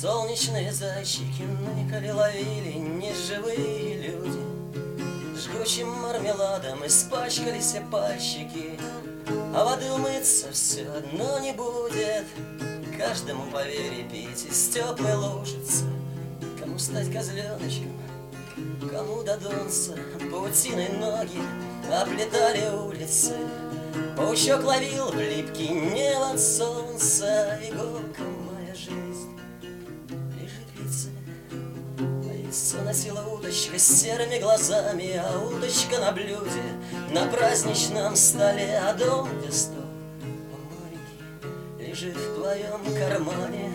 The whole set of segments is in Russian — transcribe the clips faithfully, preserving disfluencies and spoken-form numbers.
Солнечные зайчики ныкали, ловили неживые люди. Жгучим мармеладом испачкались все пальчики, а воды умыться все одно не будет. Каждому по вере пить из теплой лужицы. Кому стать козленочком, кому додуматься. Паутиной ноги оплетали улицы. Паучок ловил в липкий небо солнца. Иголка моя жизнь лежит в яйце. А яйцо носила удочка с серыми глазами, а удочка на блюде, на праздничном столе. А дом, где стол, он маленький, лежит в твоем кармане.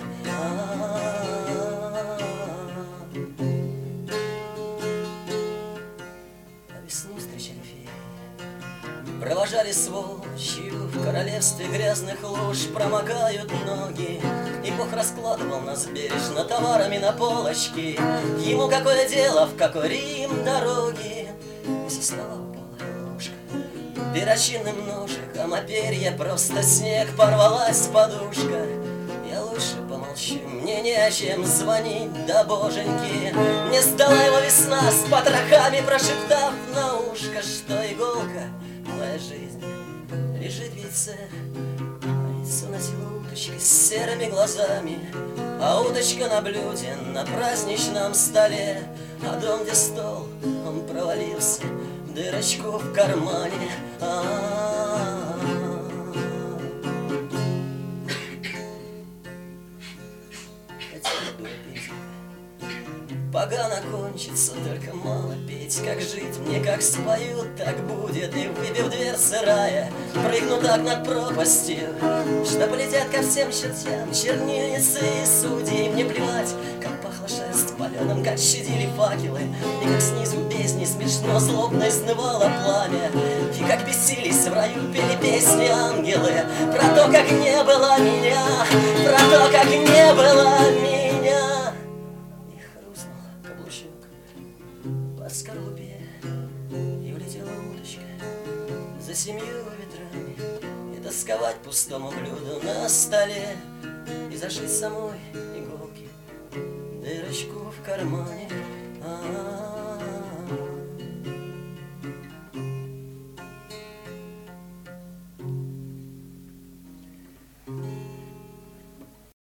А весну встречали феи, провожали сволочью. В королевстве грязных луж промокают ноги. И Бог раскладывал нас бережно товарами на полочки. Ему какое дело, в какой Рим дороги. И со стола упала ложка перочинным ножиком, а перья просто снег, порвалась подушка. Я лучше помолчу, мне не о чем звонить до боженьки. Не сдала его весна с потрохами, прошептав на ушко, что иголка моя жизнь лежит в яйце. А яйцо носила удочка с серыми глазами, а удочка на блюде, на праздничном столе. А дом, где стол, он провалился в дырочку в кармане. Погано кончится, только мало петь. Как жить мне, как споют, так будет. И выбив дверцы рая, прыгну так над пропастью, что полетят ко всем чертям чернильницы и судьи. Мне плевать, как пахла шерсть паленым, как щадили факелы, и как снизу песни смешно злобно изнывало пламя, и как бесились в раю, пели песни ангелы про то, как не было меня, про то, как не было меня. По скорлупе и улетела удочка за семью ветрами. И тосковать пустому блюду на столе, и зашить самой иголки дырочку в кармане. А-а-а.